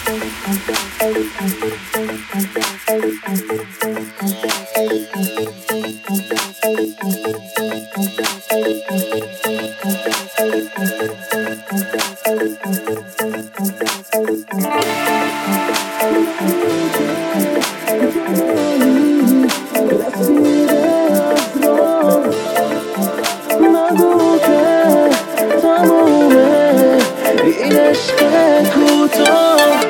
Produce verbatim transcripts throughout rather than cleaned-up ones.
نگو که تمومه این عشق کوتاه.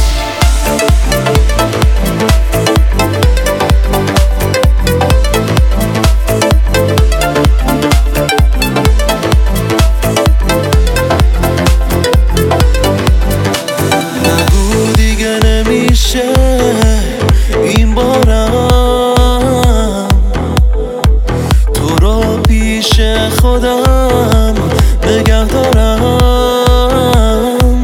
نگو دیگه نمیشه این بارم تو رو پیش خودم نگه دارم.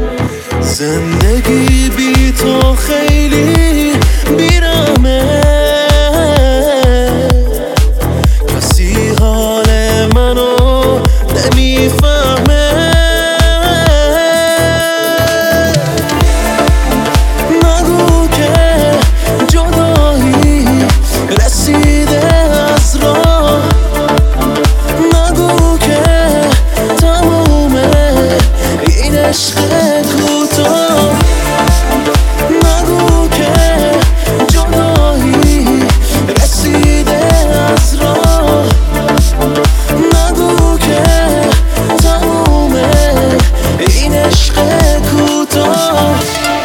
زندگی بی تو خیلی بیرمه، کسی حال منو نمیفهمه. نگو که جدایی رسیده از راه، نگو که تمومه این عشق کوتاه. نگو که جدایی رسیده از راه، نگو که تمومه این عشق کوتاه.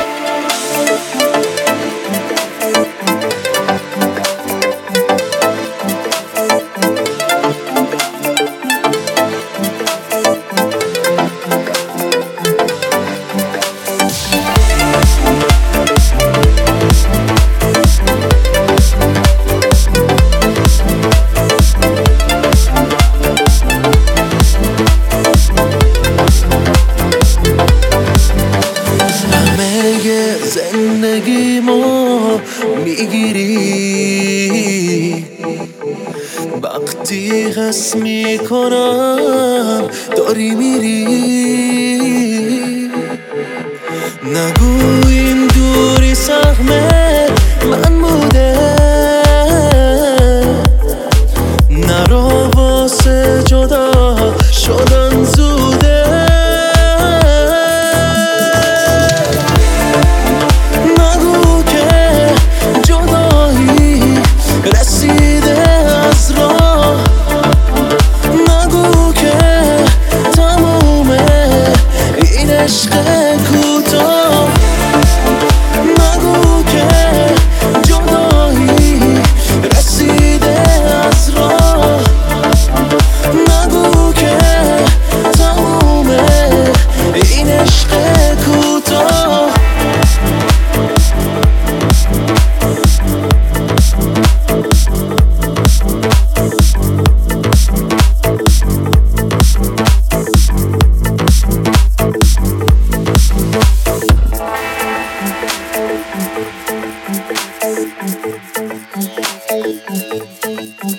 زندگیمو میگیری وقتی حس میکنم داری میری. نگو این دوری سهمه من بوده، نرو واسه جدا شدن زوده. رسیده از راه، نگو که تمومه این عشق کوتاه. نگو که جدایی رسیده از راه، نگو که تمومه این عشق کوتاه. Thank you.